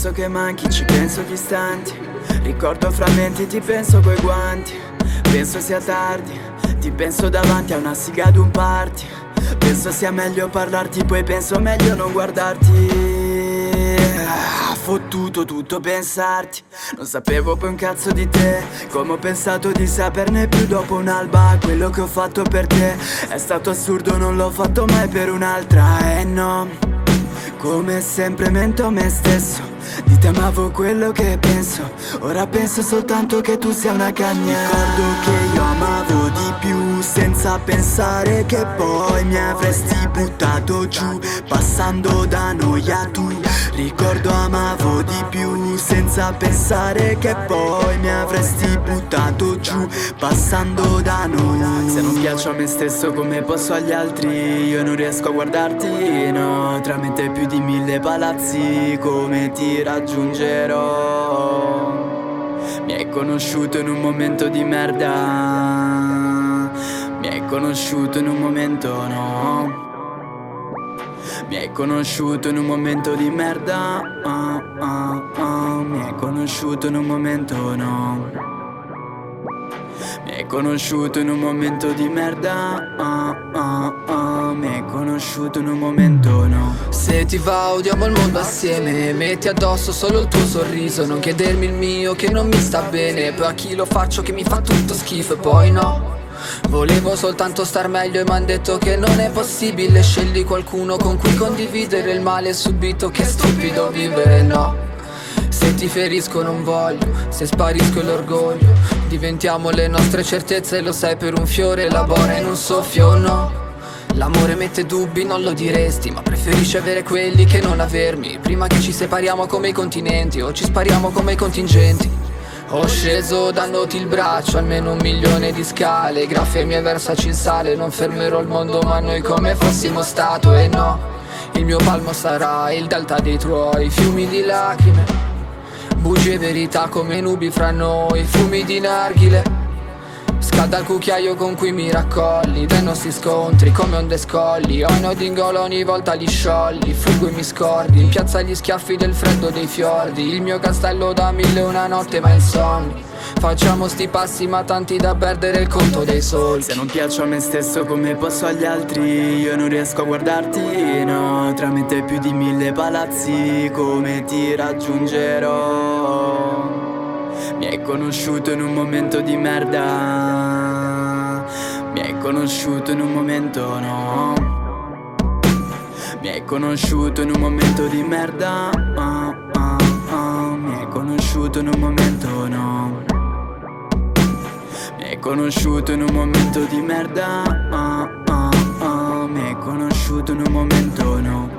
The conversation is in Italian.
penso che manchi, ci penso gli istanti. Ricordo frammenti, ti penso coi guanti. Penso sia tardi, ti penso davanti a una siga ad un party. Penso sia meglio parlarti, poi penso meglio non guardarti. Fottuto tutto pensarti. Non sapevo poi un cazzo di te, come ho pensato di saperne più dopo un'alba. Quello che ho fatto per te è stato assurdo, non l'ho fatto mai per un'altra. No, come sempre mento a me stesso. Di te amavo quello che penso, ora penso soltanto che tu sia una cagna. Ricordo che io amavo di più, senza pensare che poi mi avresti buttato giù, passando da noi a tu. Ricordo amavo di più, senza pensare che poi mi avresti buttato giù, passando da noi. Se non piaccio a me stesso come posso agli altri, io non riesco a guardarti, no. Tramite più di 1000 palazzi, come ti raggiungerò? Mi hai conosciuto in un momento di merda, mi hai conosciuto in un momento no. Mi hai conosciuto in un momento di merda, mi hai conosciuto in un momento no. Mi hai conosciuto in un momento di merda, mi hai conosciuto in un momento no. Se ti va odiamo il mondo assieme, metti addosso solo il tuo sorriso. Non chiedermi il mio che non mi sta bene, poi a chi lo faccio che mi fa tutto schifo e poi no. Volevo soltanto star meglio e m'han detto che non è possibile. Scegli qualcuno con cui condividere il male subito, che stupido vivere no. Se ti ferisco non voglio, se sparisco l'orgoglio. Diventiamo le nostre certezze, lo sai per un fiore elabora in un soffio no. L'amore mette dubbi, non lo diresti, ma preferisci avere quelli che non avermi. Prima che ci separiamo come i continenti o ci spariamo come i contingenti. Ho sceso dandoti il braccio, almeno 1 milione di scale. Graffia ai miei versaci in sale, non fermerò il mondo ma noi come fossimo statue no. Il mio palmo sarà il delta dei tuoi fiumi di lacrime, bugie e verità come nubi fra noi, fumi di narghile. Scalda il cucchiaio con cui mi raccolli dai nostri scontri come onde scolli. Ho i nodi in gola ogni volta li sciogli, fuggo e mi scordi in piazza gli schiaffi del freddo dei fiordi. Il mio castello da 1001 notte ma insonni. Facciamo sti passi ma tanti da perdere il conto dei soldi. Se non piaccio a me stesso come posso agli altri, io non riesco a guardarti, no. Tramite più di 1000 palazzi, come ti raggiungerò? Mi hai conosciuto in un momento di merda, mi hai conosciuto in un momento no. Mi hai conosciuto in un momento di merda, mi hai conosciuto in un momento no. Mi hai conosciuto in un momento di merda, mi hai conosciuto in un momento no.